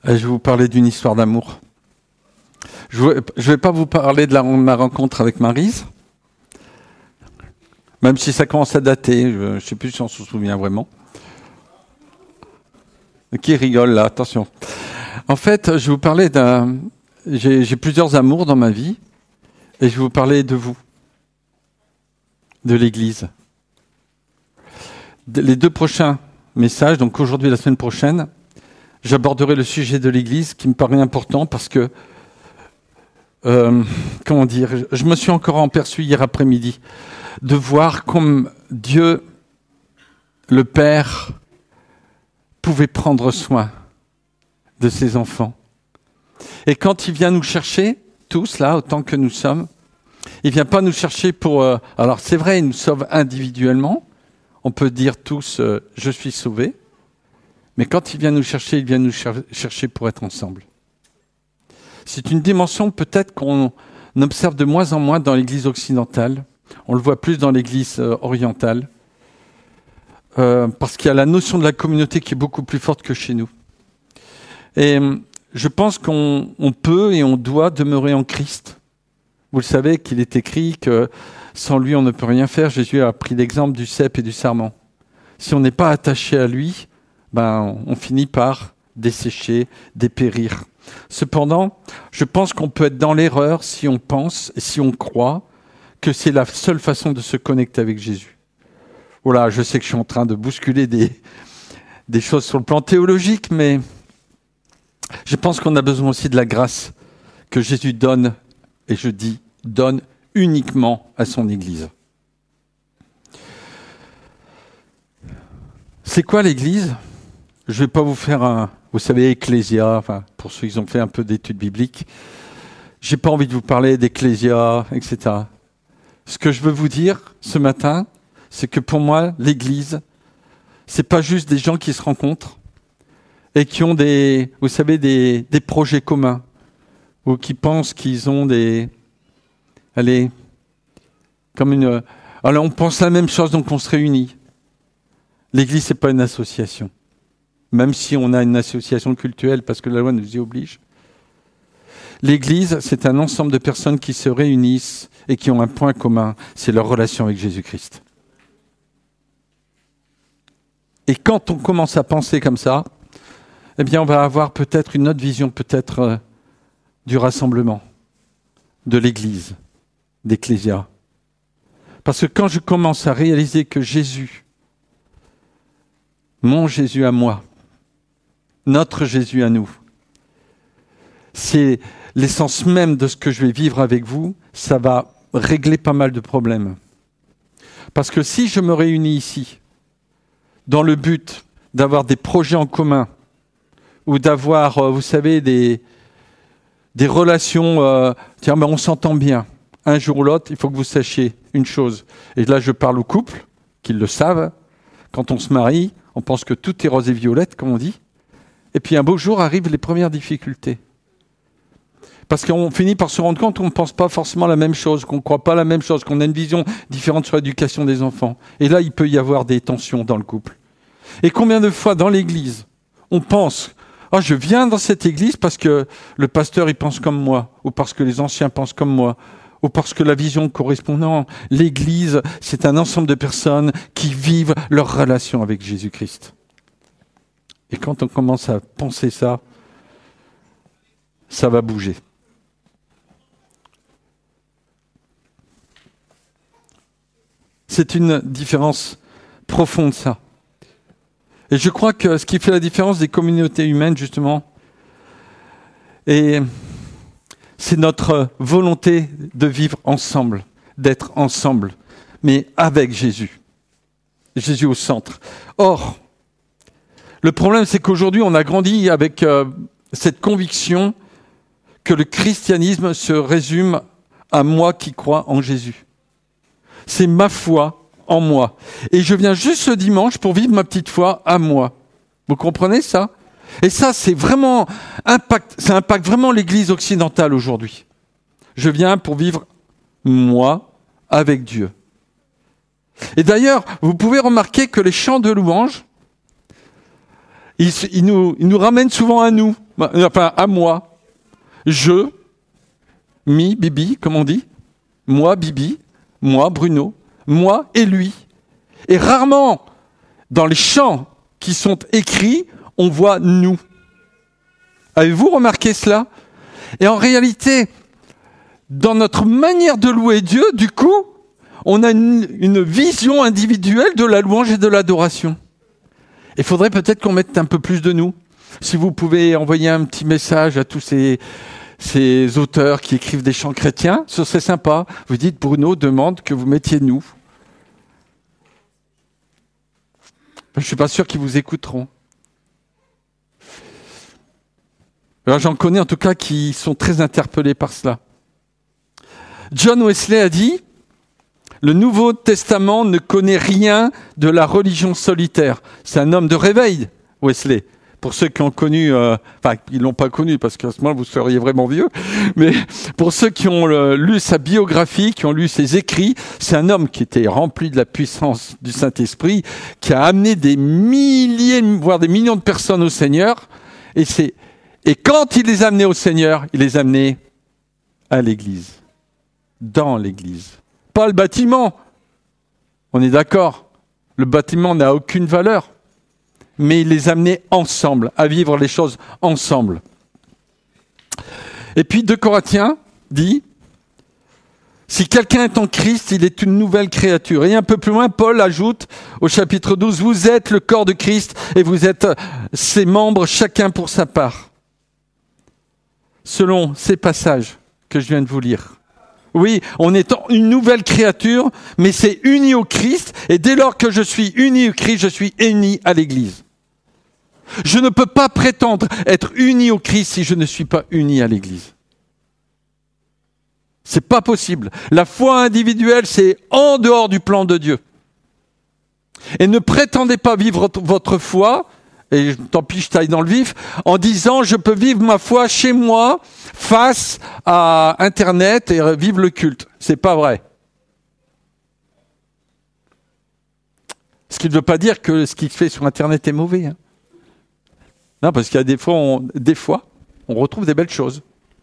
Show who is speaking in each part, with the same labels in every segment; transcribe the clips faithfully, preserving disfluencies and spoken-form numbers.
Speaker 1: Je vais vous parler d'une histoire d'amour. Je ne vais pas vous parler de, la, de ma rencontre avec Maryse, même si ça commence à dater, je ne sais plus si on se souvient vraiment. Qui rigole là, attention. En fait, je vais vous parler d'un... J'ai, j'ai plusieurs amours dans ma vie, et je vais vous parler de vous, de l'Église. Les deux prochains messages, donc aujourd'hui et la semaine prochaine, j'aborderai le sujet de l'Église qui me paraît important parce que, euh, comment dire, je me suis encore aperçu hier après-midi de voir comme Dieu, le Père, pouvait prendre soin de ses enfants. Et quand il vient nous chercher, tous là, autant que nous sommes, il ne vient pas nous chercher pour... Euh, alors c'est vrai, il nous sauve individuellement, on peut dire tous euh, « je suis sauvé », mais quand il vient nous chercher, il vient nous cher- chercher pour être ensemble. C'est une dimension peut-être qu'on observe de moins en moins dans l'Église occidentale, on le voit plus dans l'Église euh, orientale, euh, parce qu'il y a la notion de la communauté qui est beaucoup plus forte que chez nous. Et je pense qu'on on peut et on doit demeurer en Christ. Vous le savez qu'il est écrit que sans lui, on ne peut rien faire. Jésus a pris l'exemple du cep et du sarment. Si on n'est pas attaché à lui, ben, on finit par dessécher, dépérir. Cependant, je pense qu'on peut être dans l'erreur si on pense et si on croit que c'est la seule façon de se connecter avec Jésus. Voilà, je sais que je suis en train de bousculer des, des choses sur le plan théologique, mais je pense qu'on a besoin aussi de la grâce que Jésus donne, et je dis donne uniquement à son Église. C'est quoi l'Église ? Je ne vais pas vous faire un, vous savez, Ecclésia, enfin, pour ceux qui ont fait un peu d'études bibliques. Je n'ai pas envie de vous parler d'Ecclésia, et cetera. Ce que je veux vous dire ce matin, c'est que pour moi, l'Église, c'est pas juste des gens qui se rencontrent et qui ont des, vous savez, des, des projets communs ou qui pensent qu'ils ont des, allez, comme une, alors on pense la même chose donc on se réunit. L'Église, c'est pas une association. Même si on a une association cultuelle parce que la loi nous y oblige. L'Église, c'est un ensemble de personnes qui se réunissent et qui ont un point commun, c'est leur relation avec Jésus-Christ. Et quand on commence à penser comme ça, eh bien on va avoir peut-être une autre vision, peut-être euh, du rassemblement, de l'Église, d'Ecclésia. Parce que quand je commence à réaliser que Jésus, mon Jésus à moi, notre Jésus à nous, c'est l'essence même de ce que je vais vivre avec vous, ça va régler pas mal de problèmes. Parce que si je me réunis ici, dans le but d'avoir des projets en commun, ou d'avoir, vous savez, des, des relations, euh, tiens, mais on s'entend bien. Un jour ou l'autre, il faut que vous sachiez une chose. Et là, je parle aux couples, qu'ils le savent. Quand on se marie, on pense que tout est rose et violette, comme on dit. Et puis un beau jour arrivent les premières difficultés. Parce qu'on finit par se rendre compte qu'on ne pense pas forcément la même chose, qu'on ne croit pas la même chose, qu'on a une vision différente sur l'éducation des enfants. Et là, il peut y avoir des tensions dans le couple. Et combien de fois dans l'église, on pense « Ah, je viens dans cette église parce que le pasteur, il pense comme moi, ou parce que les anciens pensent comme moi, ou parce que la vision correspond. » Non, l'église, c'est un ensemble de personnes qui vivent leur relation avec Jésus-Christ. Et quand on commence à penser ça, ça va bouger. C'est une différence profonde, ça. Et je crois que ce qui fait la différence des communautés humaines, justement, et c'est notre volonté de vivre ensemble, d'être ensemble, mais avec Jésus. Jésus au centre. Or, le problème, c'est qu'aujourd'hui, on a grandi avec euh, cette conviction que le christianisme se résume à moi qui crois en Jésus. C'est ma foi en moi. Et je viens juste ce dimanche pour vivre ma petite foi à moi. Vous comprenez ça ? Et ça, c'est vraiment impact, ça impacte vraiment l'Église occidentale aujourd'hui. Je viens pour vivre moi avec Dieu. Et d'ailleurs, vous pouvez remarquer que les chants de louange, ils, ils, nous, ils nous ramènent souvent à nous. enfin à moi, je, mi, Bibi, comme on dit, moi, Bibi, moi, Bruno, moi et lui. Et rarement, dans les chants qui sont écrits, on voit nous. Avez-vous remarqué cela? Et en réalité, dans notre manière de louer Dieu, du coup, on a une, une vision individuelle de la louange et de l'adoration. Il faudrait peut-être qu'on mette un peu plus de nous. Si vous pouvez envoyer un petit message à tous ces, ces auteurs qui écrivent des chants chrétiens, ce serait sympa. Vous dites, Bruno demande que vous mettiez nous. Je ne suis pas sûr qu'ils vous écouteront. Alors, j'en connais en tout cas qui sont très interpellés par cela. John Wesley a dit « Le Nouveau Testament ne connaît rien de la religion solitaire. » C'est un homme de réveil, Wesley. Pour ceux qui ont connu, euh, enfin, ils l'ont pas connu parce qu'à ce moment vous seriez vraiment vieux, mais pour ceux qui ont euh, lu sa biographie, qui ont lu ses écrits, c'est un homme qui était rempli de la puissance du Saint-Esprit, qui a amené des milliers, voire des millions de personnes au Seigneur. Et c'est, et quand il les a amenés au Seigneur, il les a amenés à l'Église, dans l'Église, pas le bâtiment. On est d'accord, le bâtiment n'a aucune valeur. Mais il les amenait ensemble, à vivre les choses ensemble. Et puis deux Corinthiens dit, si quelqu'un est en Christ, il est une nouvelle créature. Et un peu plus loin, Paul ajoute au chapitre douze, vous êtes le corps de Christ et vous êtes ses membres, chacun pour sa part. Selon ces passages que je viens de vous lire. Oui, on est une nouvelle créature, mais c'est uni au Christ. Et dès lors que je suis uni au Christ, je suis uni à l'Église. Je ne peux pas prétendre être uni au Christ si je ne suis pas uni à l'Église. C'est pas possible. La foi individuelle, c'est en dehors du plan de Dieu. Et ne prétendez pas vivre votre foi, et tant pis, je taille dans le vif, en disant je peux vivre ma foi chez moi face à Internet et vivre le culte. C'est pas vrai. Ce qui ne veut pas dire que ce qui se fait sur Internet est mauvais. Hein. Non, parce qu'il y a des fois, on, des fois, on retrouve des belles choses.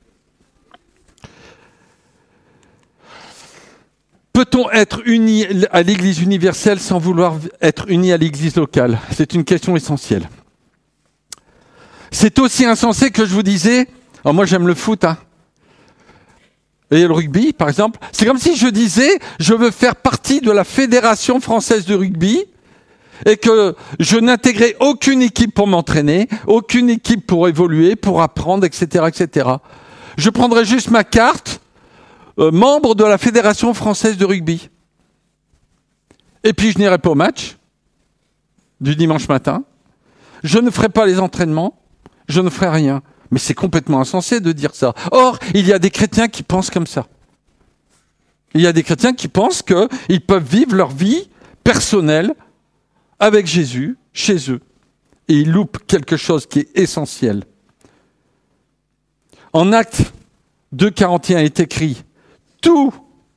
Speaker 1: Peut-on être uni à l'Église universelle sans vouloir être uni à l'Église locale? C'est une question essentielle. C'est aussi insensé que je vous disais, alors moi j'aime le foot, hein, et le rugby par exemple, c'est comme si je disais, je veux faire partie de la Fédération française de rugby, et que je n'intégrais aucune équipe pour m'entraîner, aucune équipe pour évoluer, pour apprendre, et cetera, et cetera. Je prendrais juste ma carte, euh, membre de la Fédération française de rugby. Et puis je n'irai pas au match du dimanche matin. Je ne ferai pas les entraînements. Je ne ferai rien. Mais c'est complètement insensé de dire ça. Or, il y a des chrétiens qui pensent comme ça. Il y a des chrétiens qui pensent qu'ils peuvent vivre leur vie personnelle avec Jésus, chez eux. Et ils loupent quelque chose qui est essentiel. En Actes deux quarante et un est écrit « Tous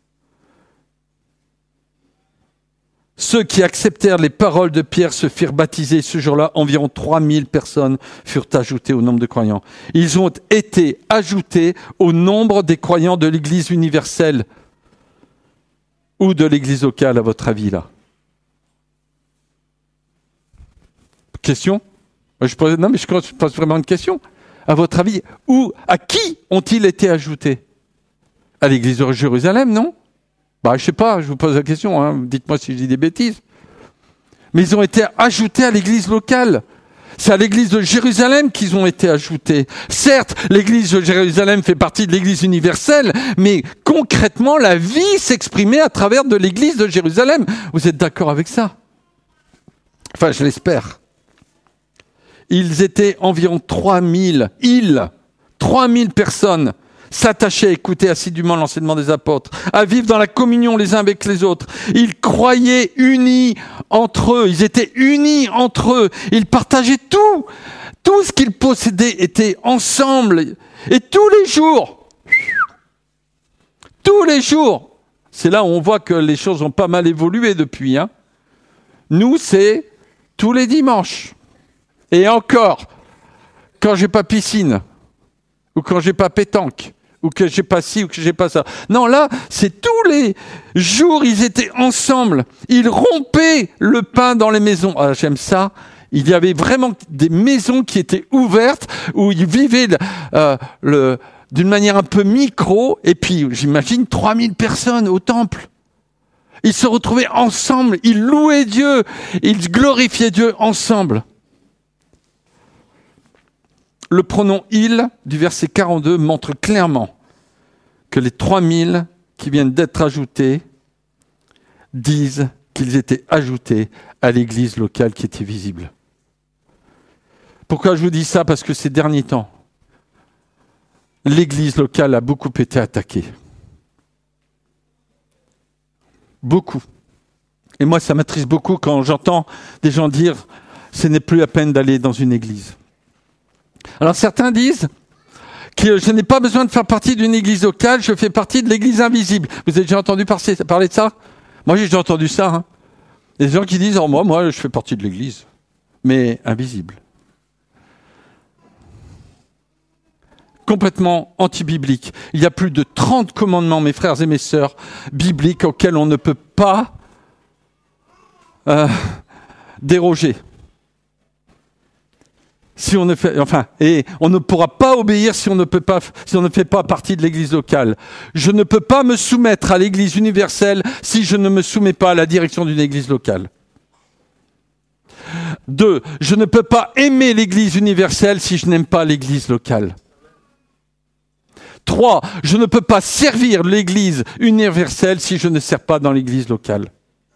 Speaker 1: ceux qui acceptèrent les paroles de Pierre se firent baptiser. Ce jour-là, environ trois mille personnes furent ajoutées au nombre de croyants. Ils ont été ajoutés au nombre des croyants de l'Église universelle ou de l'Église locale, à votre avis, là? Question? Je pose, non, mais je pose vraiment une question. À votre avis, où, à qui ont-ils été ajoutés? À l'Église de Jérusalem, non? Bah, je sais pas, je vous pose la question, hein. Dites-moi si je dis des bêtises. Mais ils ont été ajoutés à l'Église locale. C'est à l'Église de Jérusalem qu'ils ont été ajoutés. Certes, l'Église de Jérusalem fait partie de l'Église universelle, mais concrètement, la vie s'exprimait à travers de l'Église de Jérusalem. Vous êtes d'accord avec ça? Enfin, je l'espère. Ils étaient environ trois mille, ils, trois mille personnes s'attachaient à écouter assidûment l'enseignement des apôtres, à vivre dans la communion les uns avec les autres. Ils croyaient unis entre eux, ils étaient unis entre eux, ils partageaient tout. Tout ce qu'ils possédaient était ensemble. Et tous les jours, tous les jours, c'est là où on voit que les choses ont pas mal évolué depuis. Hein. Nous, c'est tous les dimanches. Et encore, quand j'ai pas piscine, ou quand j'ai pas pétanque, ou que j'ai pas ci, ou que j'ai pas ça. Non, là, c'est tous les jours, ils étaient ensemble. Ils rompaient le pain dans les maisons. Ah, j'aime ça. Il y avait vraiment des maisons qui étaient ouvertes, où ils vivaient euh, le, d'une manière un peu micro, et puis, j'imagine, trois mille personnes au temple. Ils se retrouvaient ensemble, ils louaient Dieu, ils glorifiaient Dieu ensemble. Le pronom « il » du verset quarante-deux montre clairement que les trois mille qui viennent d'être ajoutés disent qu'ils étaient ajoutés à l'église locale qui était visible. Pourquoi je vous dis ça? Parce que ces derniers temps, l'église locale a beaucoup été attaquée. Beaucoup. Et moi, ça m'attriste beaucoup quand j'entends des gens dire « ce n'est plus la peine d'aller dans une église ». Alors certains disent que je n'ai pas besoin de faire partie d'une église locale, je fais partie de l'église invisible. Vous avez déjà entendu parler de ça? Moi, j'ai déjà entendu ça. Hein. Des gens qui disent oh, « moi, moi, je fais partie de l'église, mais invisible ». Complètement anti-biblique. Il y a plus de trente commandements, mes frères et mes sœurs, bibliques auxquels on ne peut pas euh, déroger. Si on ne fait, enfin, et on ne pourra pas obéir si on ne peut pas, si on ne fait pas partie de l'église locale. Je ne peux pas me soumettre à l'église universelle si je ne me soumets pas à la direction d'une église locale. Deux, je ne peux pas aimer l'église universelle si je n'aime pas l'église locale. Trois, je ne peux pas servir l'église universelle si je ne sers pas dans l'église locale.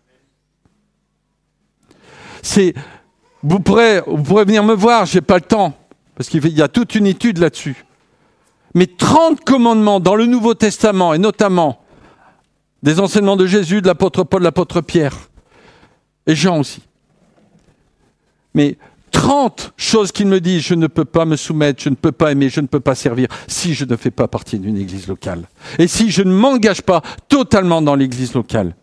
Speaker 1: C'est, vous pourrez, vous pourrez venir me voir, j'ai pas le temps, parce qu'il y a toute une étude là-dessus. Mais trente commandements dans le Nouveau Testament, et notamment des enseignements de Jésus, de l'apôtre Paul, de l'apôtre Pierre, et Jean aussi. Mais trente choses qu'il me dit, je ne peux pas me soumettre, je ne peux pas aimer, je ne peux pas servir, si je ne fais pas partie d'une église locale. Et si je ne m'engage pas totalement dans l'église locale.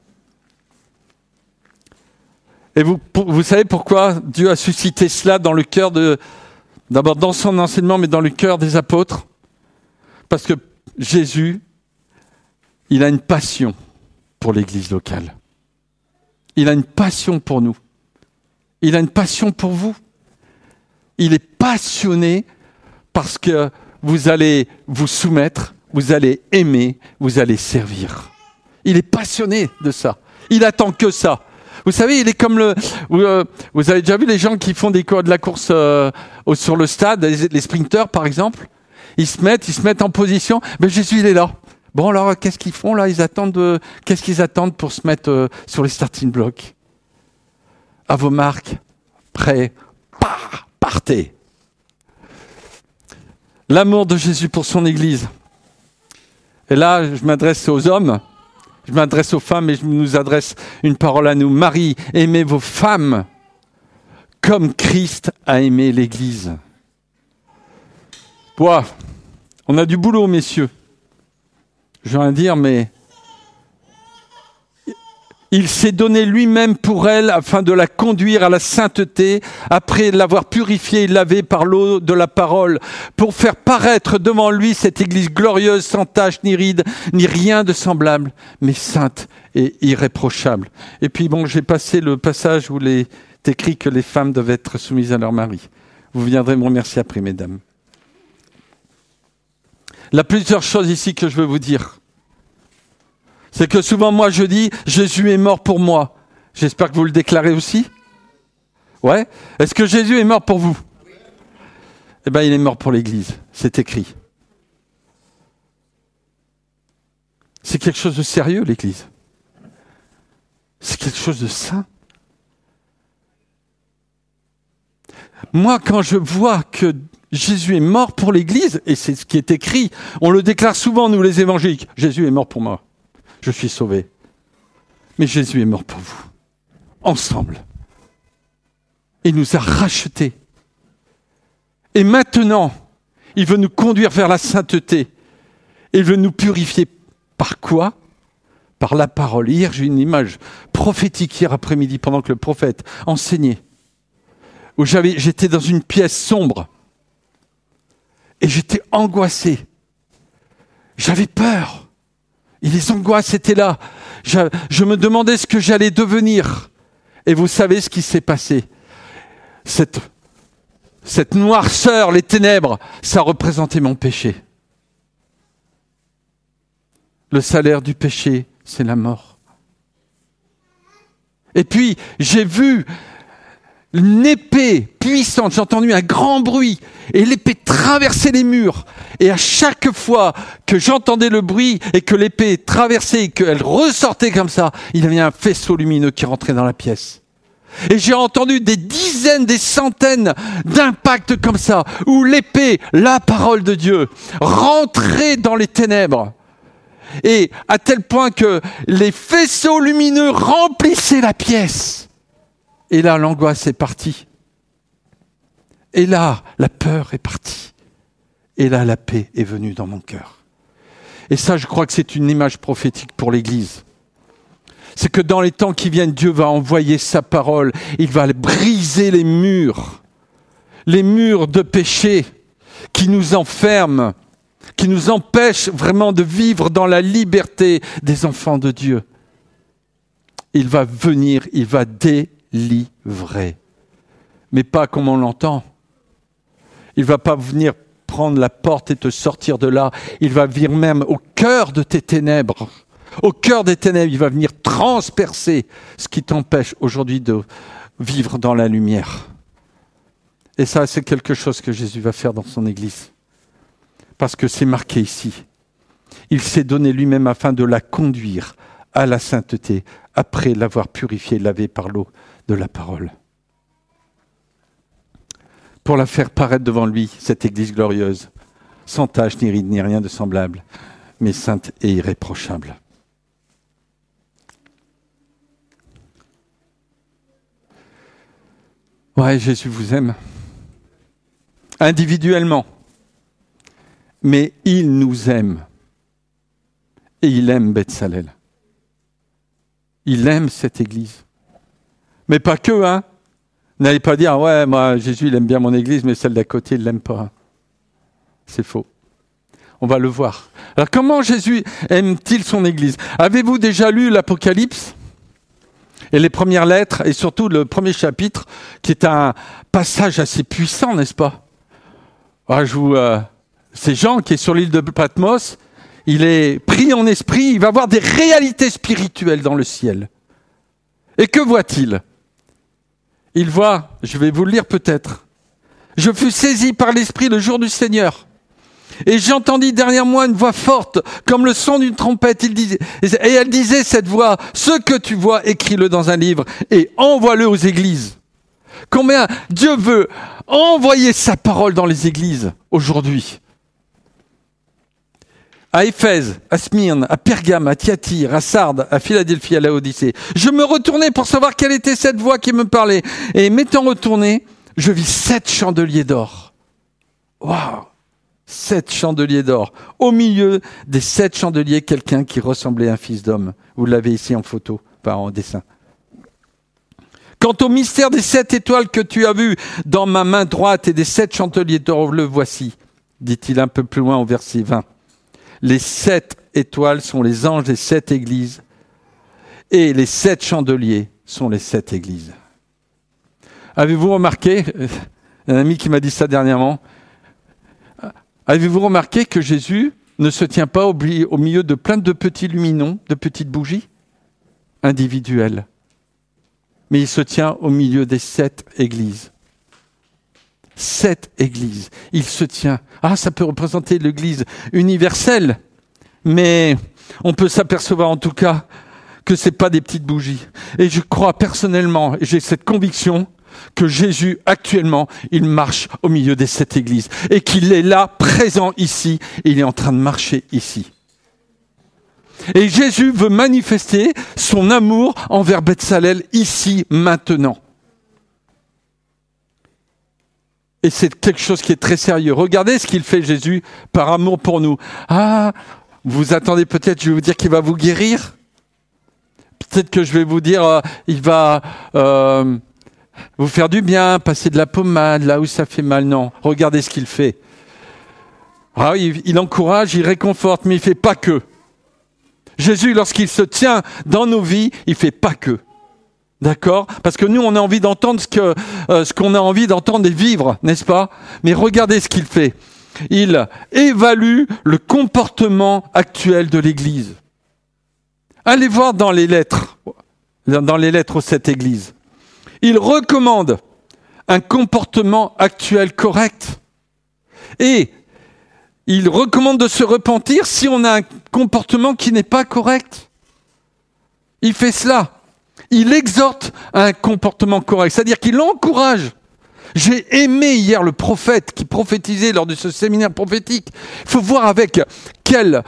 Speaker 1: Et vous, vous savez pourquoi Dieu a suscité cela dans le cœur de, d'abord dans son enseignement, mais dans le cœur des apôtres? Parce que Jésus, il a une passion pour l'église locale. Il a une passion pour nous. Il a une passion pour vous. Il est passionné parce que vous allez vous soumettre, vous allez aimer, vous allez servir. Il est passionné de ça. Il attend que ça. Vous savez, il est comme le... Vous, euh, vous avez déjà vu les gens qui font des, de la course euh, sur le stade, les, les sprinteurs par exemple. Ils se mettent, ils se mettent en position. Mais Jésus, il est là. Bon alors, qu'est-ce qu'ils font là? Ils attendent. De, qu'est-ce qu'ils attendent pour se mettre euh, sur les starting blocks? À vos marques, prêts, bah, partez. L'amour de Jésus pour son Église. Et là, je m'adresse aux hommes. Je m'adresse aux femmes et je nous adresse une parole à nous. Marie, aimez vos femmes comme Christ a aimé l'Église. Ouah, on a du boulot, messieurs. Je viens de dire, mais il s'est donné lui-même pour elle afin de la conduire à la sainteté, après l'avoir purifiée et lavée par l'eau de la parole, pour faire paraître devant lui cette Église glorieuse, sans tache, ni ride, ni rien de semblable, mais sainte et irréprochable. Et puis bon, j'ai passé le passage où il est écrit que les femmes devaient être soumises à leur mari. Vous viendrez me remercier après, mesdames. Il y a plusieurs choses ici que je veux vous dire. C'est que souvent, moi, je dis « Jésus est mort pour moi ». J'espère que vous le déclarez aussi. Ouais. Est-ce que Jésus est mort pour vous? Oui. Eh bien, il est mort pour l'Église. C'est écrit. C'est quelque chose de sérieux, l'Église. C'est quelque chose de saint. Moi, quand je vois que Jésus est mort pour l'Église, et c'est ce qui est écrit, on le déclare souvent, nous les évangéliques, Jésus est mort pour moi. Je suis sauvé. Mais Jésus est mort pour vous. Ensemble. Il nous a rachetés. Et maintenant, il veut nous conduire vers la sainteté. Il veut nous purifier. Par quoi? Par la parole. Hier, j'ai une image prophétique hier après-midi, pendant que le prophète enseignait. Où j'avais, j'étais dans une pièce sombre. Et j'étais angoissé. J'avais peur. Et les angoisses étaient là. Je, je me demandais ce que j'allais devenir. Et vous savez ce qui s'est passé. Cette, cette noirceur, les ténèbres, ça représentait mon péché. Le salaire du péché, c'est la mort. Et puis, j'ai vu une épée puissante, j'ai entendu un grand bruit, et l'épée traversait les murs. Et à chaque fois que j'entendais le bruit et que l'épée traversait et qu'elle ressortait comme ça, il y avait un faisceau lumineux qui rentrait dans la pièce. Et j'ai entendu des dizaines, des centaines d'impacts comme ça, où l'épée, la parole de Dieu, rentrait dans les ténèbres. Et à tel point que les faisceaux lumineux remplissaient la pièce. Et là, l'angoisse est partie. Et là, la peur est partie. Et là, la paix est venue dans mon cœur. Et ça, je crois que c'est une image prophétique pour l'Église. C'est que dans les temps qui viennent, Dieu va envoyer sa parole. Il va briser les murs. Les murs de péché qui nous enferment, qui nous empêchent vraiment de vivre dans la liberté des enfants de Dieu. Il va venir, il va délivrer. Mais pas comme on l'entend. Il ne va pas venir prendre la porte et te sortir de là. Il va venir même au cœur de tes ténèbres. Au cœur des ténèbres, il va venir transpercer ce qui t'empêche aujourd'hui de vivre dans la lumière. Et ça, c'est quelque chose que Jésus va faire dans son Église. Parce que c'est marqué ici. Il s'est donné lui-même afin de la conduire à la sainteté, après l'avoir purifiée et lavée par l'eau de la parole. Pour la faire paraître devant lui, cette Église glorieuse, sans tache, ni ride, ni rien de semblable, mais sainte et irréprochable. Ouais, Jésus vous aime. Individuellement. Mais il nous aime. Et il aime Beth-Salel. Il aime cette Église. Mais pas que, hein. N'allez pas dire, ouais, moi, Jésus, il aime bien mon Église, mais celle d'à côté, il ne l'aime pas. C'est faux. On va le voir. Alors, comment Jésus aime-t-il son Église ? Avez-vous déjà lu l'Apocalypse ? Et les premières lettres, et surtout le premier chapitre, qui est un passage assez puissant, n'est-ce pas ? Ah, je vous, euh, c'est Jean qui est sur l'île de Patmos, il est pris en esprit, il va voir des réalités spirituelles dans le ciel. Et que voit-il ? Il voit, je vais vous le lire peut-être, « Je fus saisi par l'Esprit le jour du Seigneur, et j'entendis derrière moi une voix forte, comme le son d'une trompette. Il disait, et elle disait, cette voix, « Ce que tu vois, écris-le dans un livre, et envoie-le aux églises. » Combien Dieu veut envoyer sa parole dans les églises aujourd'hui. À Éphèse, à Smyrne, à Pergame, à Thyatire, à Sardes, à Philadelphie, à Laodicée. Je me retournai pour savoir quelle était cette voix qui me parlait. Et m'étant retourné, je vis sept chandeliers d'or. Waouh! Sept chandeliers d'or. Au milieu des sept chandeliers, quelqu'un qui ressemblait à un fils d'homme. Vous l'avez ici en photo, pas en dessin. Quant au mystère des sept étoiles que tu as vues dans ma main droite et des sept chandeliers d'or, le voici, dit-il un peu plus loin au verset vingt. Les sept étoiles sont les anges des sept églises et les sept chandeliers sont les sept églises. Avez-vous remarqué, un ami qui m'a dit ça dernièrement, avez-vous remarqué que Jésus ne se tient pas au, au milieu de plein de petits luminons, de petites bougies individuelles, mais il se tient au milieu des sept églises. Sept églises. Il se tient. Ah, ça peut représenter l'église universelle, mais on peut s'apercevoir en tout cas que ce n'est pas des petites bougies. Et je crois personnellement, et j'ai cette conviction, que Jésus, actuellement, il marche au milieu des sept églises et qu'il est là, présent ici, et il est en train de marcher ici. Et Jésus veut manifester son amour envers Beth-Salel ici, maintenant. Et c'est quelque chose qui est très sérieux. Regardez ce qu'il fait, Jésus, par amour pour nous. Ah, vous attendez peut-être, je vais vous dire qu'il va vous guérir. Peut-être que je vais vous dire, euh, il va euh, vous faire du bien, passer de la pommade là où ça fait mal. Non, regardez ce qu'il fait. Ah, il, il encourage, il réconforte, mais il ne fait pas que. Jésus, lorsqu'il se tient dans nos vies, il ne fait pas que. D'accord ? Parce que nous, on a envie d'entendre ce, que, euh, ce qu'on a envie d'entendre et vivre, n'est-ce pas ? Mais regardez ce qu'il fait. Il évalue le comportement actuel de l'Église. Allez voir dans les lettres, dans les lettres aux sept églises. Il recommande un comportement actuel correct. Et il recommande de se repentir si on a un comportement qui n'est pas correct. Il fait cela. Il exhorte à un comportement correct. C'est-à-dire qu'il encourage. J'ai aimé hier le prophète qui prophétisait lors de ce séminaire prophétique. Il faut voir avec quel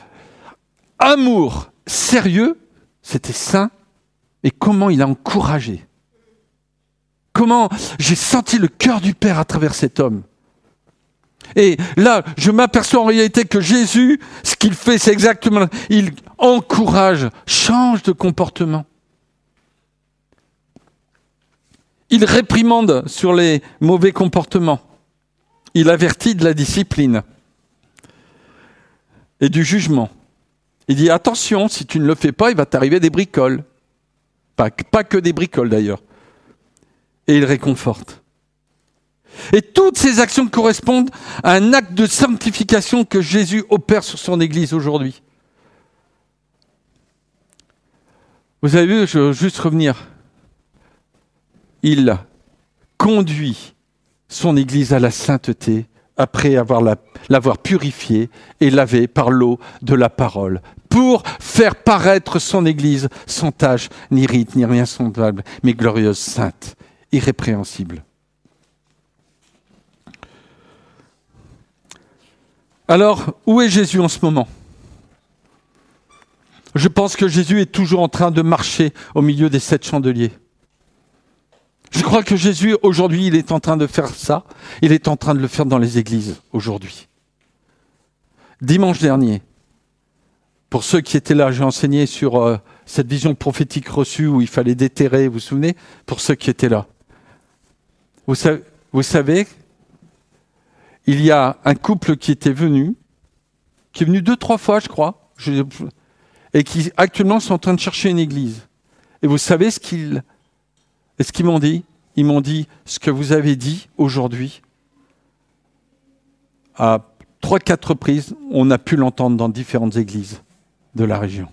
Speaker 1: amour sérieux, c'était saint, et comment il a encouragé. Comment j'ai senti le cœur du Père à travers cet homme. Et là, je m'aperçois en réalité que Jésus, ce qu'il fait, c'est exactement, il encourage, change de comportement. Il réprimande sur les mauvais comportements. Il avertit de la discipline et du jugement. Il dit, attention, si tu ne le fais pas, il va t'arriver des bricoles. Pas, pas que des bricoles d'ailleurs. Et il réconforte. Et toutes ces actions correspondent à un acte de sanctification que Jésus opère sur son Église aujourd'hui. Vous avez vu, je veux juste revenir. Il conduit son Église à la sainteté après avoir la, l'avoir purifiée et lavée par l'eau de la parole, pour faire paraître son Église sans tache, ni rite, ni rien semblable, mais glorieuse, sainte, irrépréhensible. Alors, où est Jésus en ce moment ? Je pense que Jésus est toujours en train de marcher au milieu des sept chandeliers. Je crois que Jésus, aujourd'hui, il est en train de faire ça. Il est en train de le faire dans les églises, aujourd'hui. Dimanche dernier, pour ceux qui étaient là, j'ai enseigné sur euh, cette vision prophétique reçue où il fallait déterrer, vous vous souvenez ? Pour ceux qui étaient là. Vous savez, vous savez, il y a un couple qui était venu, qui est venu deux, trois fois, je crois, je, et qui actuellement sont en train de chercher une église. Et vous savez ce qu'ils... Et ce qu'ils m'ont dit, ils m'ont dit ce que vous avez dit aujourd'hui. À trois, quatre reprises, on a pu l'entendre dans différentes églises de la région.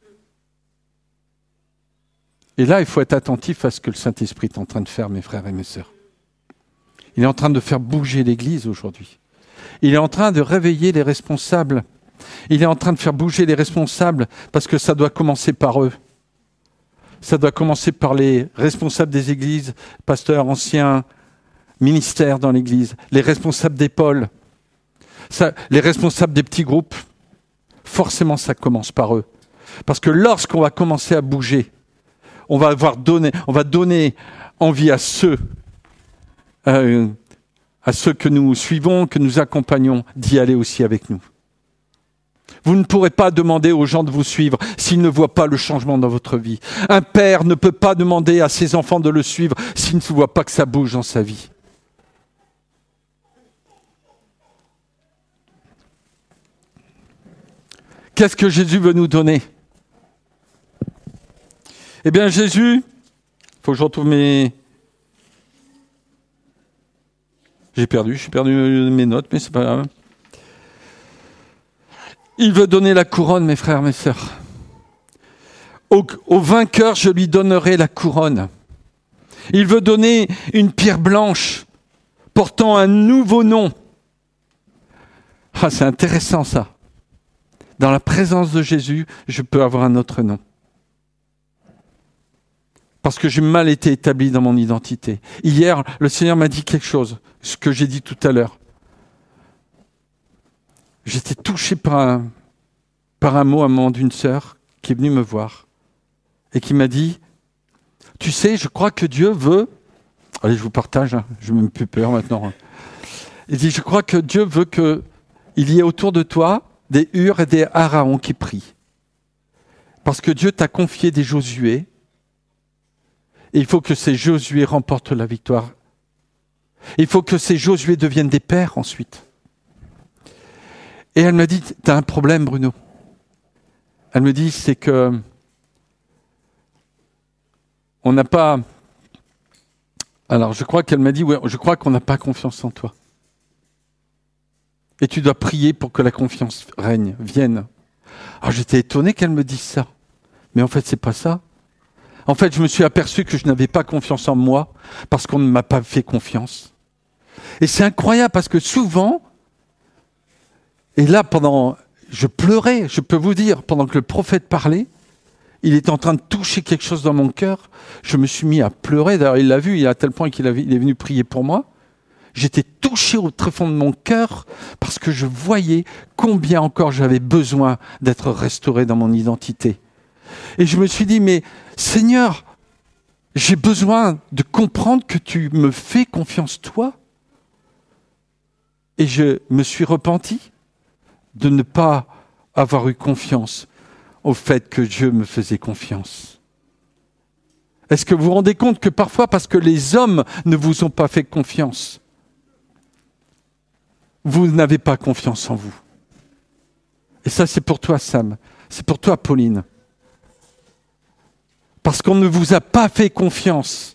Speaker 1: Et là, il faut être attentif à ce que le Saint-Esprit est en train de faire, mes frères et mes sœurs. Il est en train de faire bouger l'Église aujourd'hui. Il est en train de réveiller les responsables. Il est en train de faire bouger les responsables parce que ça doit commencer par eux. Ça doit commencer par les responsables des églises, pasteurs, anciens, ministères dans l'église, les responsables des pôles, ça, les responsables des petits groupes. Forcément, ça commence par eux. Parce que lorsqu'on va commencer à bouger, on va avoir donné, on va donner envie à ceux, euh, à ceux que nous suivons, que nous accompagnons, d'y aller aussi avec nous. Vous ne pourrez pas demander aux gens de vous suivre s'ils ne voient pas le changement dans votre vie. Un père ne peut pas demander à ses enfants de le suivre s'il ne voit pas que ça bouge dans sa vie. Qu'est-ce que Jésus veut nous donner ? Eh bien, Jésus, il faut que je retrouve mes... J'ai perdu, j'ai perdu mes notes, mais c'est pas grave. Il veut donner la couronne, mes frères, mes sœurs. Au, au vainqueur, je lui donnerai la couronne. Il veut donner une pierre blanche portant un nouveau nom. Ah, c'est intéressant ça. Dans la présence de Jésus, je peux avoir un autre nom. Parce que j'ai mal été établi dans mon identité. Hier, le Seigneur m'a dit quelque chose, ce que j'ai dit tout à l'heure. J'étais touché par un, par un mot à un moment d'une sœur qui est venue me voir et qui m'a dit, tu sais, je crois que Dieu veut... Allez, je vous partage, hein, je n'ai même plus peur maintenant. Hein. Il dit, je crois que Dieu veut qu'il y ait autour de toi des Hur et des Araon qui prient. Parce que Dieu t'a confié des Josué et il faut que ces Josué remportent la victoire. Il faut que ces Josué deviennent des pères ensuite. Et elle m'a dit, t'as un problème, Bruno. Elle me dit, c'est que on n'a pas... Alors, je crois qu'elle m'a dit, ouais, je crois qu'on n'a pas confiance en toi. Et tu dois prier pour que la confiance règne, vienne. Alors, j'étais étonné qu'elle me dise ça. Mais en fait, c'est pas ça. En fait, je me suis aperçu que je n'avais pas confiance en moi parce qu'on ne m'a pas fait confiance. Et c'est incroyable parce que souvent, et là, pendant, je pleurais, je peux vous dire, pendant que le prophète parlait, il était en train de toucher quelque chose dans mon cœur. Je me suis mis à pleurer. D'ailleurs, il l'a vu, il a à tel point qu'il avait, il est venu prier pour moi. J'étais touché au tréfonds de mon cœur parce que je voyais combien encore j'avais besoin d'être restauré dans mon identité. Et je me suis dit, mais Seigneur, j'ai besoin de comprendre que tu me fais confiance, toi. Et je me suis repenti de ne pas avoir eu confiance au fait que Dieu me faisait confiance. Est-ce que vous vous rendez compte que parfois, parce que les hommes ne vous ont pas fait confiance, vous n'avez pas confiance en vous? Et ça, c'est pour toi, Sam. C'est pour toi, Pauline. Parce qu'on ne vous a pas fait confiance,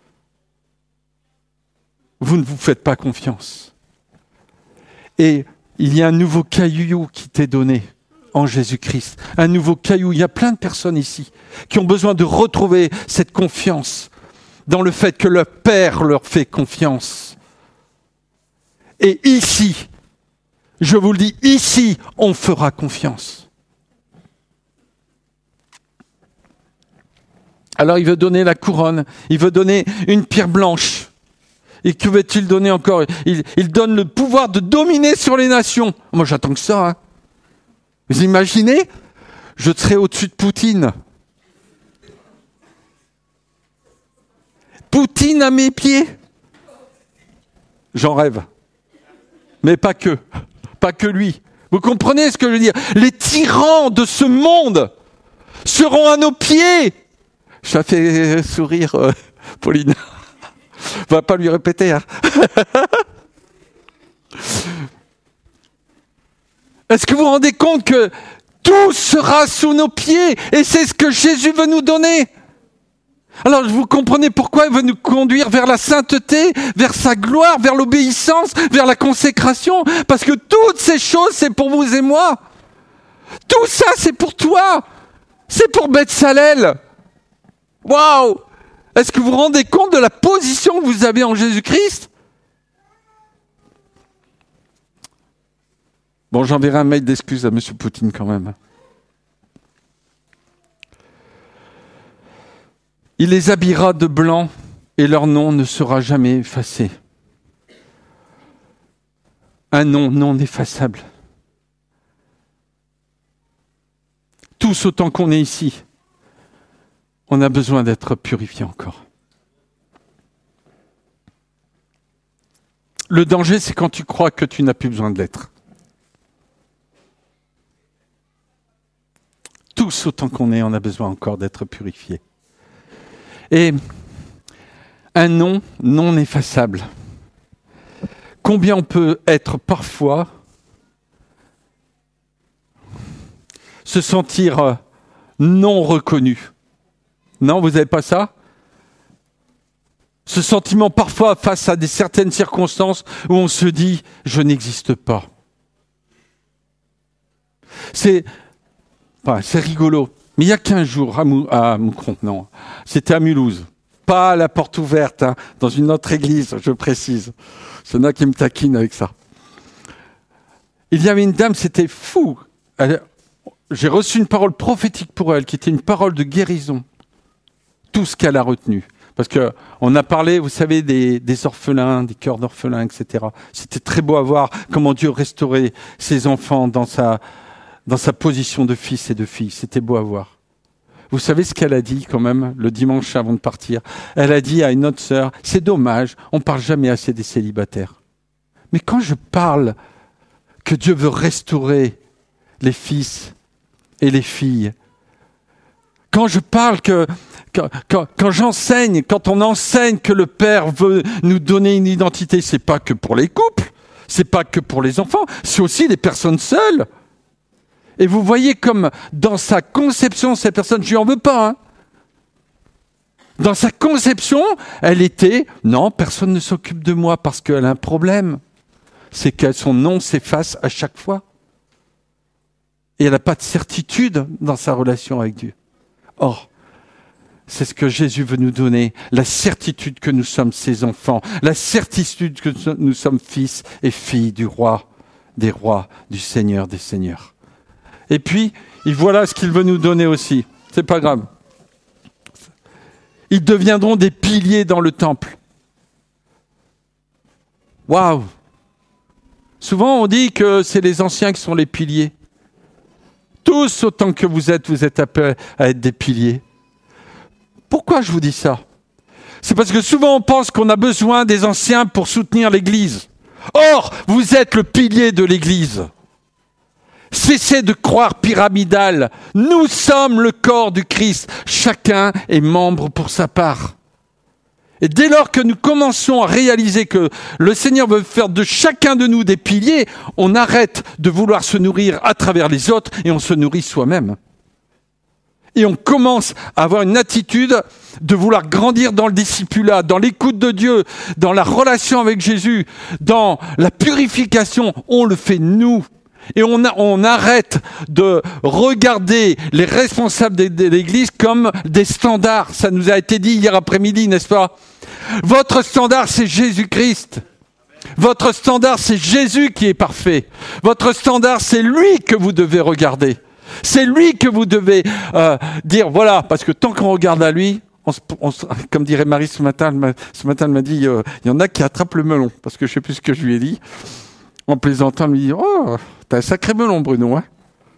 Speaker 1: vous ne vous faites pas confiance. Et il y a un nouveau caillou qui t'est donné en Jésus-Christ. Un nouveau caillou. Il y a plein de personnes ici qui ont besoin de retrouver cette confiance dans le fait que leur Père leur fait confiance. Et ici, je vous le dis, ici, on fera confiance. Alors il veut donner la couronne, il veut donner une pierre blanche. Et que veut-il donner encore? il, il donne le pouvoir de dominer sur les nations. Moi j'attends que ça. Hein. Vous imaginez? Je serai au-dessus de Poutine. Poutine à mes pieds. J'en rêve. Mais pas que. Pas que lui. Vous comprenez ce que je veux dire? Les tyrans de ce monde seront à nos pieds. Ça fait sourire, euh, Pauline. On va pas lui répéter. Hein. Est-ce que vous vous rendez compte que tout sera sous nos pieds? Et c'est ce que Jésus veut nous donner. Alors vous comprenez pourquoi il veut nous conduire vers la sainteté, vers sa gloire, vers l'obéissance, vers la consécration? Parce que toutes ces choses, c'est pour vous et moi. Tout ça, c'est pour toi. C'est pour Beth-Salel. Waouh! Est-ce que vous vous rendez compte de la position que vous avez en Jésus-Christ? Bon, j'enverrai un mail d'excuses à M. Poutine quand même. Il les habillera de blanc et leur nom ne sera jamais effacé. Un nom non effaçable. Tous autant qu'on est ici, on a besoin d'être purifié encore. Le danger, c'est quand tu crois que tu n'as plus besoin de l'être. Tous autant qu'on est, on a besoin encore d'être purifié. Et un nom non effaçable. Combien on peut être parfois se sentir non reconnu. Non, vous n'avez pas ça? Ce sentiment parfois face à des certaines circonstances où on se dit « je n'existe pas ». C'est, enfin, c'est rigolo. Mais il y a quinze jours, à, Mou, à Moucron, non, c'était à Mulhouse. Pas à la porte ouverte, hein, dans une autre église, je précise. C'est là qui me taquine avec ça. Il y avait une dame, c'était fou. Elle, j'ai reçu une parole prophétique pour elle, qui était une parole de guérison. Tout ce qu'elle a retenu. Parce qu'on a parlé, vous savez, des, des orphelins, des cœurs d'orphelins, et cetera. C'était très beau à voir comment Dieu restaurait ses enfants dans sa, dans sa position de fils et de fille. C'était beau à voir. Vous savez ce qu'elle a dit quand même, le dimanche avant de partir? Elle a dit à une autre sœur, c'est dommage, on ne parle jamais assez des célibataires. Mais quand je parle que Dieu veut restaurer les fils et les filles, quand je parle que Quand, quand, quand j'enseigne, quand on enseigne que le Père veut nous donner une identité, c'est pas que pour les couples, c'est pas que pour les enfants, c'est aussi les personnes seules. Et vous voyez comme dans sa conception, cette personne, je lui en veux pas, hein. Dans sa conception, elle était, non, personne ne s'occupe de moi parce qu'elle a un problème. C'est que son nom s'efface à chaque fois. Et elle n'a pas de certitude dans sa relation avec Dieu. Or, c'est ce que Jésus veut nous donner, la certitude que nous sommes ses enfants, la certitude que nous sommes fils et filles du roi des rois, du Seigneur des seigneurs. Et puis, voilà ce qu'il veut nous donner aussi. C'est pas grave. Ils deviendront des piliers dans le temple. Waouh! Souvent, on dit que c'est les anciens qui sont les piliers. Tous, autant que vous êtes, vous êtes appelés à être des piliers. Pourquoi je vous dis ça? C'est parce que souvent, on pense qu'on a besoin des anciens pour soutenir l'Église. Or, vous êtes le pilier de l'Église. Cessez de croire pyramidal. Nous sommes le corps du Christ. Chacun est membre pour sa part. Et dès lors que nous commençons à réaliser que le Seigneur veut faire de chacun de nous des piliers, on arrête de vouloir se nourrir à travers les autres et on se nourrit soi-même. Et on commence à avoir une attitude de vouloir grandir dans le discipulat, dans l'écoute de Dieu, dans la relation avec Jésus, dans la purification. On le fait nous. Et on, a, on arrête de regarder les responsables de, de l'Église comme des standards. Ça nous a été dit hier après-midi, n'est-ce pas? Votre standard, c'est Jésus-Christ. Votre standard, c'est Jésus qui est parfait. Votre standard, c'est lui que vous devez regarder. C'est lui que vous devez euh, dire, voilà, parce que tant qu'on regarde à lui, on se, on se, comme dirait Marie ce matin, ce matin elle m'a dit, euh, il y en a qui attrapent le melon, parce que je ne sais plus ce que je lui ai dit. En plaisantant, elle me dit, oh, t'as un sacré melon, Bruno, hein?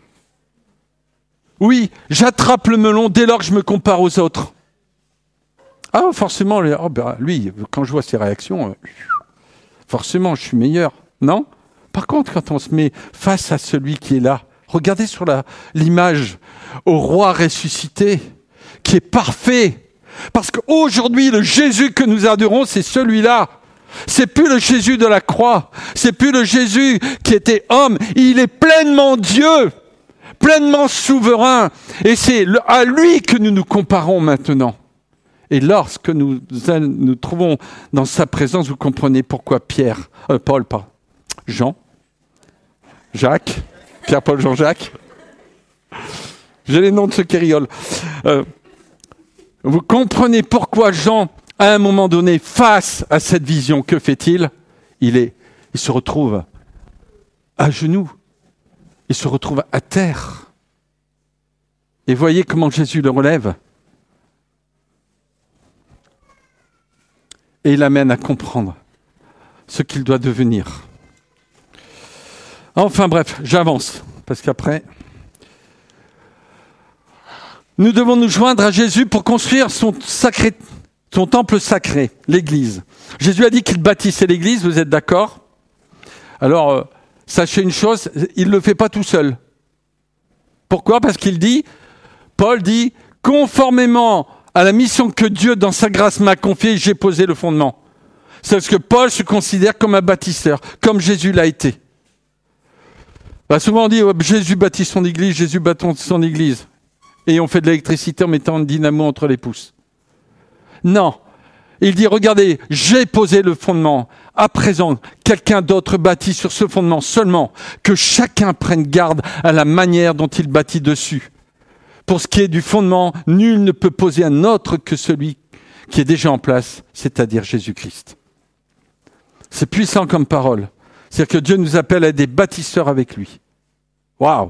Speaker 1: Oui, j'attrape le melon dès lors que je me compare aux autres. Ah, forcément, oh, ben, lui, quand je vois ses réactions, euh, forcément, je suis meilleur. Non? Par contre, quand on se met face à celui qui est là, regardez sur la, l'image au roi ressuscité, qui est parfait. Parce qu'aujourd'hui, le Jésus que nous adorons, c'est celui-là. C'est plus le Jésus de la croix. C'est plus le Jésus qui était homme. Il est pleinement Dieu, pleinement souverain. Et c'est à lui que nous nous comparons maintenant. Et lorsque nous nous trouvons dans sa présence, vous comprenez pourquoi Pierre, euh, Paul, pas Jean, Jacques, Pierre, Paul, Jean-Jacques. J'ai les noms de ceux qui rigolent. Euh, vous comprenez pourquoi Jean, à un moment donné, face à cette vision, que fait-il? Il est, il se retrouve à genoux. Il se retrouve à terre. Et voyez comment Jésus le relève. Et il l'amène à comprendre ce qu'il doit devenir. Enfin bref, j'avance, parce qu'après, nous devons nous joindre à Jésus pour construire son, sacré, son temple sacré, l'Église. Jésus a dit qu'il bâtissait l'Église, vous êtes d'accord? Alors, euh, sachez une chose, il ne le fait pas tout seul. Pourquoi? Parce qu'il dit, Paul dit, conformément à la mission que Dieu, dans sa grâce, m'a confiée, j'ai posé le fondement. C'est parce que Paul se considère comme un bâtisseur, comme Jésus l'a été. Bah souvent on dit, oh, Jésus bâtit son église, Jésus bâtit son église. Et on fait de l'électricité en mettant un dynamo entre les pouces. Non. Il dit, regardez, j'ai posé le fondement. À présent, quelqu'un d'autre bâtit sur ce fondement seulement. Que chacun prenne garde à la manière dont il bâtit dessus. Pour ce qui est du fondement, nul ne peut poser un autre que celui qui est déjà en place, c'est-à-dire Jésus-Christ. C'est puissant comme parole. C'est-à-dire que Dieu nous appelle à être des bâtisseurs avec lui. Waouh!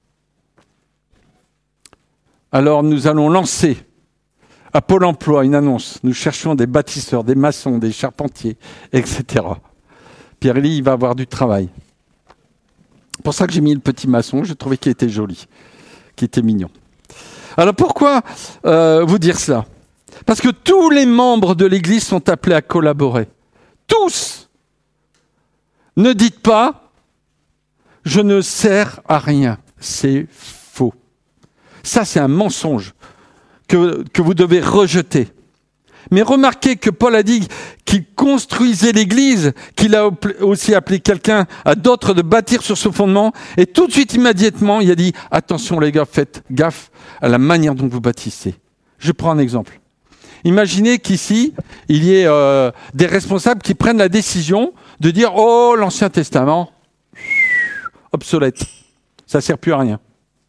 Speaker 1: Alors nous allons lancer à Pôle emploi une annonce. Nous cherchons des bâtisseurs, des maçons, des charpentiers, et cetera. Pierre-Élie, il va avoir du travail. C'est pour ça que j'ai mis le petit maçon, je trouvais qu'il était joli, qu'il était mignon. Alors pourquoi euh, vous dire cela? Parce que tous les membres de l'Église sont appelés à collaborer. Tous! Ne dites pas « je ne sers à rien ». C'est faux. Ça, c'est un mensonge que, que vous devez rejeter. Mais remarquez que Paul a dit qu'il construisait l'Église, qu'il a aussi appelé quelqu'un à d'autres de bâtir sur ce fondement. Et tout de suite, immédiatement, il a dit « Attention les gars, faites gaffe à la manière dont vous bâtissez. » Je prends un exemple. Imaginez qu'ici, il y ait euh, des responsables qui prennent la décision de dire « Oh, l'Ancien Testament, obsolète, ça ne sert plus à rien. »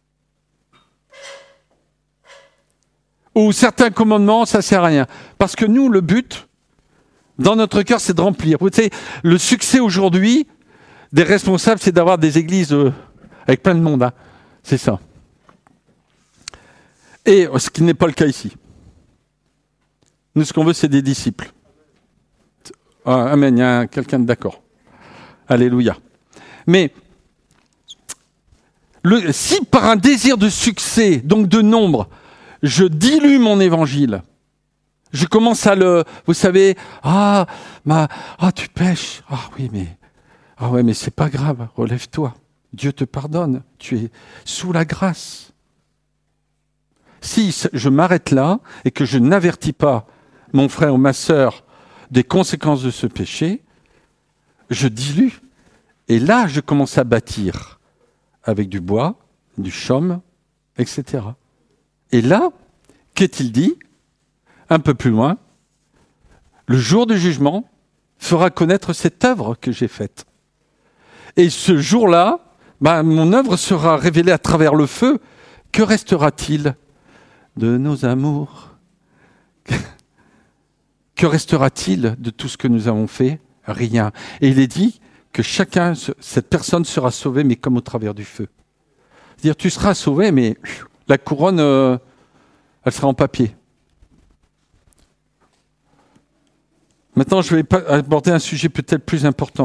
Speaker 1: Ou certains commandements, ça ne sert à rien. Parce que nous, le but, dans notre cœur, c'est de remplir. Vous savez, le succès aujourd'hui des responsables, c'est d'avoir des églises euh, avec plein de monde. Hein. C'est ça. Et ce qui n'est pas le cas ici. Nous, ce qu'on veut, c'est des disciples. Ah, amen, il y a quelqu'un de d'accord. Alléluia. Mais le, si par un désir de succès, donc de nombre, je dilue mon évangile, je commence à le, vous savez, ah, ma, ah, tu pèches, ah oui, mais, ah ouais, mais c'est pas grave, relève-toi, Dieu te pardonne, tu es sous la grâce. Si je m'arrête là et que je n'avertis pas mon frère ou ma sœur des conséquences de ce péché, je dilue. Et là, je commence à bâtir avec du bois, du chaume, et cetera. Et là, qu'est-il dit ? Un peu plus loin, le jour du jugement fera connaître cette œuvre que j'ai faite. Et ce jour-là, ben, mon œuvre sera révélée à travers le feu. Que restera-t-il de nos amours ? Que restera-t-il de tout ce que nous avons fait ? Rien. Et il est dit que chacun, cette personne sera sauvée, mais comme au travers du feu. C'est-à-dire, tu seras sauvé, mais la couronne, euh, elle sera en papier. Maintenant, je vais aborder un sujet peut-être plus important.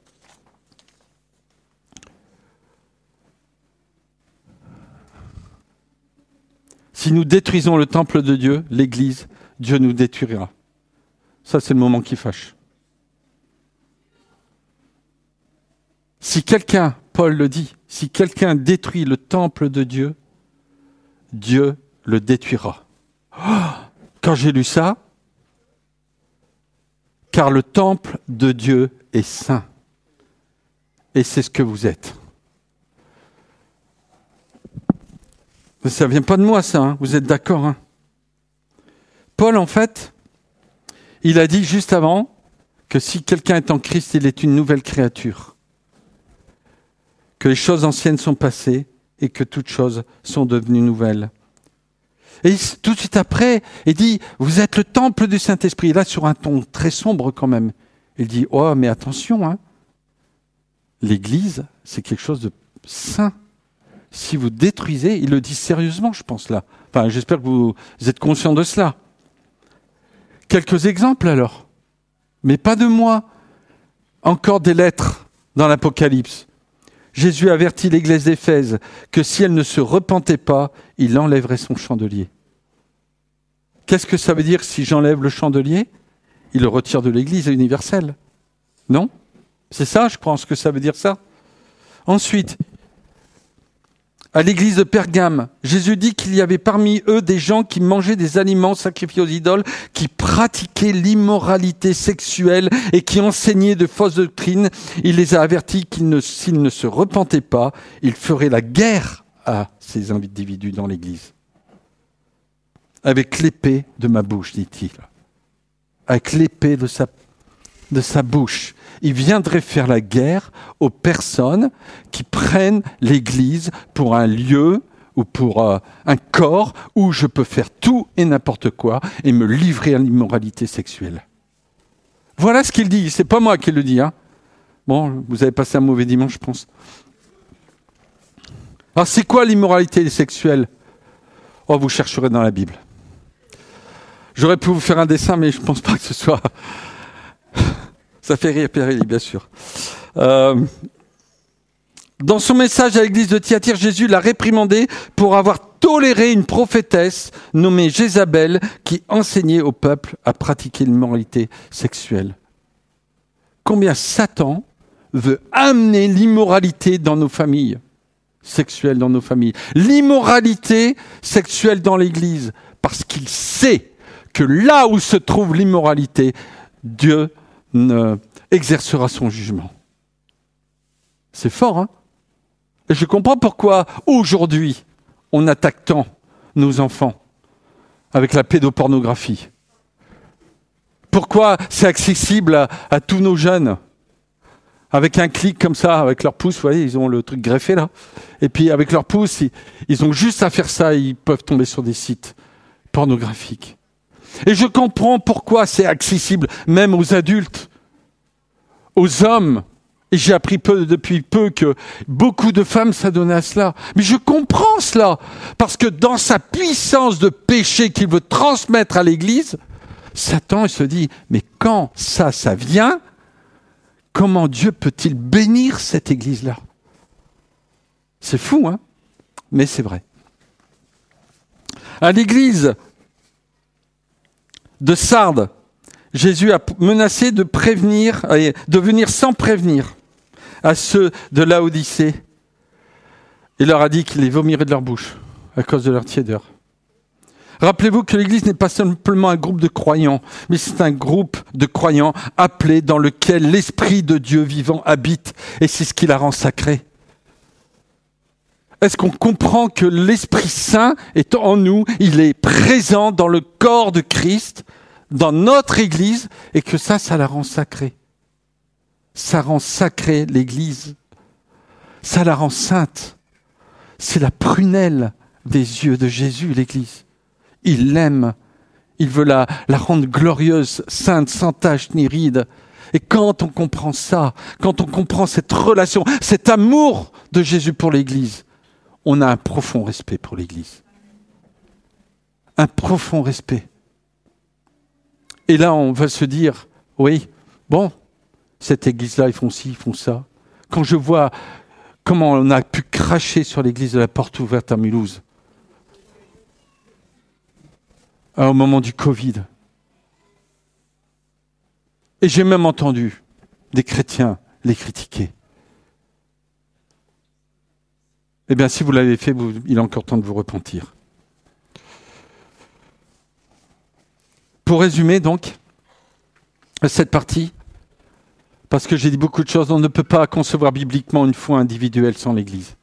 Speaker 1: Si nous détruisons le temple de Dieu, l'Église, Dieu nous détruira. Ça, c'est le moment qui fâche. Si quelqu'un, Paul le dit, si quelqu'un détruit le temple de Dieu, Dieu le détruira. Oh, quand j'ai lu ça, car le temple de Dieu est saint. Et c'est ce que vous êtes. Ça ne vient pas de moi, ça. Hein. Vous êtes d'accord, hein. Paul, en fait, il a dit juste avant que si quelqu'un est en Christ, il est une nouvelle créature. Que les choses anciennes sont passées et que toutes choses sont devenues nouvelles. Et tout de suite après, il dit, vous êtes le temple du Saint-Esprit. Là, sur un ton très sombre quand même. Il dit, oh, mais attention, hein. L'Église, c'est quelque chose de saint. Si vous détruisez, il le dit sérieusement, je pense là. Enfin, j'espère que vous êtes conscients de cela. Quelques exemples alors, mais pas de moi. Encore des lettres dans l'Apocalypse. Jésus avertit l'église d'Éphèse que si elle ne se repentait pas, il enlèverait son chandelier. Qu'est-ce que ça veut dire si j'enlève le chandelier ? Il le retire de l'église universelle. Non ? C'est ça, je pense que ça veut dire ça. Ensuite, à l'église de Pergame, Jésus dit qu'il y avait parmi eux des gens qui mangeaient des aliments sacrifiés aux idoles, qui pratiquaient l'immoralité sexuelle et qui enseignaient de fausses doctrines. Il les a avertis qu'ils ne, s'ils ne se repentaient pas, ils feraient la guerre à ces individus dans l'église. Avec l'épée de ma bouche, dit-il. Avec l'épée de sa, de sa bouche. Il viendrait faire la guerre aux personnes qui prennent l'Église pour un lieu ou pour euh, un corps où je peux faire tout et n'importe quoi et me livrer à l'immoralité sexuelle. Voilà ce qu'il dit. C'est pas moi qui le dis. Hein. Bon, vous avez passé un mauvais dimanche, je pense. Alors, c'est quoi l'immoralité sexuelle ? Oh, vous chercherez dans la Bible. J'aurais pu vous faire un dessin, mais je ne pense pas que ce soit... Ça fait rire Pierre-Élie, bien sûr. Euh, dans son message à l'église de Thyatire, Jésus l'a réprimandé pour avoir toléré une prophétesse nommée Jézabel qui enseignait au peuple à pratiquer l'immoralité sexuelle. Combien Satan veut amener l'immoralité dans nos familles, sexuelle dans nos familles, l'immoralité sexuelle dans l'église, parce qu'il sait que là où se trouve l'immoralité, Dieu ne exercera son jugement. C'est fort, hein? Et je comprends pourquoi aujourd'hui on attaque tant nos enfants avec la pédopornographie. Pourquoi c'est accessible à, à tous nos jeunes? Avec un clic comme ça, avec leur pouce, vous voyez, ils ont le truc greffé là. Et puis avec leur pouce, ils, ils ont juste à faire ça, ils peuvent tomber sur des sites pornographiques. Et je comprends pourquoi c'est accessible même aux adultes, aux hommes. Et j'ai appris peu, depuis peu que beaucoup de femmes s'adonnaient à cela. Mais je comprends cela, parce que dans sa puissance de péché qu'il veut transmettre à l'Église, Satan il se dit, mais quand ça, ça vient, comment Dieu peut-il bénir cette Église-là? C'est fou, hein? Mais c'est vrai. À l'Église de Sardes, Jésus a menacé de prévenir, de venir sans prévenir à ceux de Laodicée. Il leur a dit qu'il les vomirait de leur bouche à cause de leur tiédeur. Rappelez-vous que l'Église n'est pas simplement un groupe de croyants, mais c'est un groupe de croyants appelés dans lequel l'Esprit de Dieu vivant habite, et c'est ce qui la rend sacrée. Est-ce qu'on comprend que l'Esprit Saint est en nous, il est présent dans le corps de Christ, dans notre Église, et que ça, ça la rend sacrée. Ça rend sacrée l'Église. Ça la rend sainte. C'est la prunelle des yeux de Jésus, l'Église. Il l'aime. Il veut la, la rendre glorieuse, sainte, sans tache ni ride. Et quand on comprend ça, quand on comprend cette relation, cet amour de Jésus pour l'Église, on a un profond respect pour l'Église. Un profond respect. Et là, on va se dire, oui, bon, cette Église-là, ils font ci, ils font ça. Quand je vois comment on a pu cracher sur l'Église de la Porte Ouverte à Mulhouse, au moment du Covid. Et j'ai même entendu des chrétiens les critiquer. Eh bien, si vous l'avez fait, vous, il est encore temps de vous repentir. Pour résumer, donc, cette partie, parce que j'ai dit beaucoup de choses, on ne peut pas concevoir bibliquement une foi individuelle sans l'Église.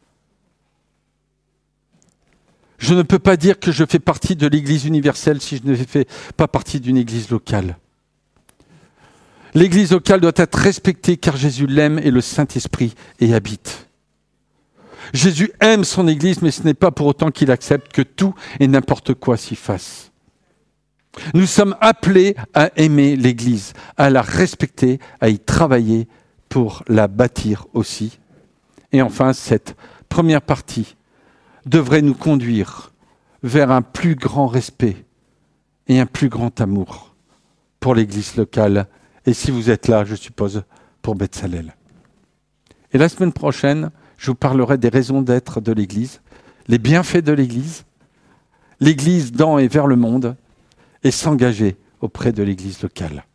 Speaker 1: Je ne peux pas dire que je fais partie de l'Église universelle si je ne fais pas partie d'une Église locale. L'Église locale doit être respectée car Jésus l'aime et le Saint-Esprit y habite. Jésus aime son Église, mais ce n'est pas pour autant qu'il accepte que tout et n'importe quoi s'y fasse. Nous sommes appelés à aimer l'Église, à la respecter, à y travailler pour la bâtir aussi. Et enfin, cette première partie devrait nous conduire vers un plus grand respect et un plus grand amour pour l'Église locale. Et si vous êtes là, je suppose, pour Beth-Salel. Et la semaine prochaine, je vous parlerai des raisons d'être de l'Église, les bienfaits de l'Église, l'Église dans et vers le monde, et s'engager auprès de l'Église locale.